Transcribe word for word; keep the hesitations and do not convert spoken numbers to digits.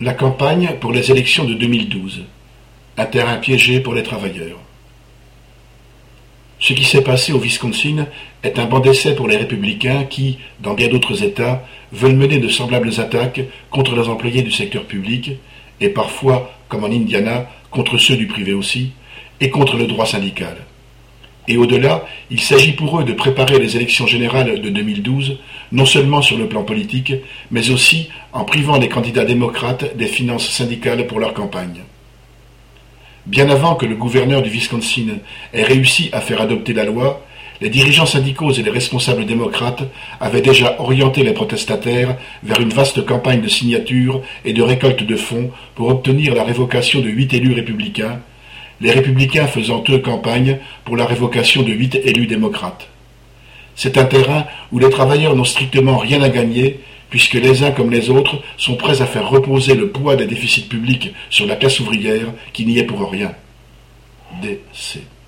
La campagne pour les élections de deux mille douze. Un terrain piégé pour les travailleurs. Ce qui s'est passé au Wisconsin est un banc d'essai pour les républicains qui, dans bien d'autres États, veulent mener de semblables attaques contre les employés du secteur public, et parfois, comme en Indiana, contre ceux du privé aussi, et contre le droit syndical. Et au-delà, il s'agit pour eux de préparer les élections générales de deux mille douze, non seulement sur le plan politique, mais aussi en privant les candidats démocrates des finances syndicales pour leur campagne. Bien avant que le gouverneur du Wisconsin ait réussi à faire adopter la loi, les dirigeants syndicaux et les responsables démocrates avaient déjà orienté les protestataires vers une vaste campagne de signatures et de récolte de fonds pour obtenir la révocation de huit élus républicains, les républicains faisant eux campagne pour la révocation de huit élus démocrates. C'est un terrain où les travailleurs n'ont strictement rien à gagner, puisque les uns comme les autres sont prêts à faire reposer le poids des déficits publics sur la classe ouvrière qui n'y est pour rien. D C